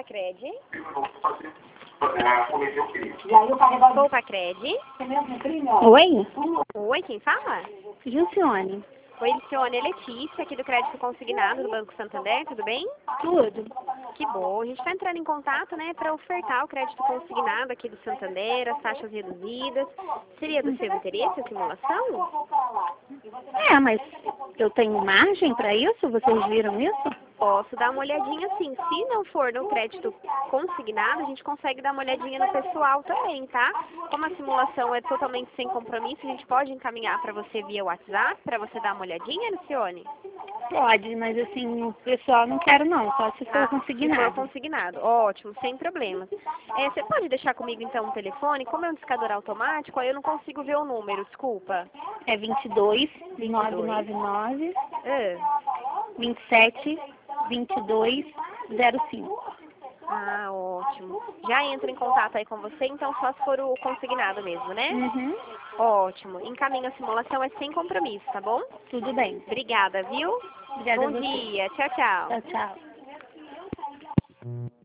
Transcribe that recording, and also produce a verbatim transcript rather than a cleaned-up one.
Poupa-Cred. Poupa-Cred. Oi? Oi, quem fala? Gilcione. Oi, Licione, é Letícia, aqui do Crédito Consignado do Banco Santander, tudo bem? Tudo. Que bom. A gente está entrando em contato, né, para ofertar o crédito consignado aqui do Santander, as taxas reduzidas. Seria do seu interesse a simulação? É, mas eu tenho margem para isso? Vocês viram isso? Posso dar uma olhadinha sim. Se não for no crédito consignado, a gente consegue dar uma olhadinha no pessoal também, tá? Como a simulação é totalmente sem compromisso, a gente pode encaminhar para você via WhatsApp, para você dar uma olhadinha, Lucione? Pode, mas assim, o pessoal não quero não, só se for Ah, consignado. Se for consignado, ótimo, sem problemas. É, você pode deixar comigo então um telefone? Como é um discador automático, aí eu não consigo ver o número, desculpa. É vinte e dois, nove nove nove, Ah, vinte e sete, vinte e dois, zero cinco. ah, ótimo. Já entro em contato aí com você, então só se for o consignado mesmo, né? Uhum. Ótimo. Encaminho a simulação, é sem compromisso, tá bom? Tudo bem. Obrigada, viu? Obrigada a Bom você. dia. Tchau, tchau. Tchau, tchau.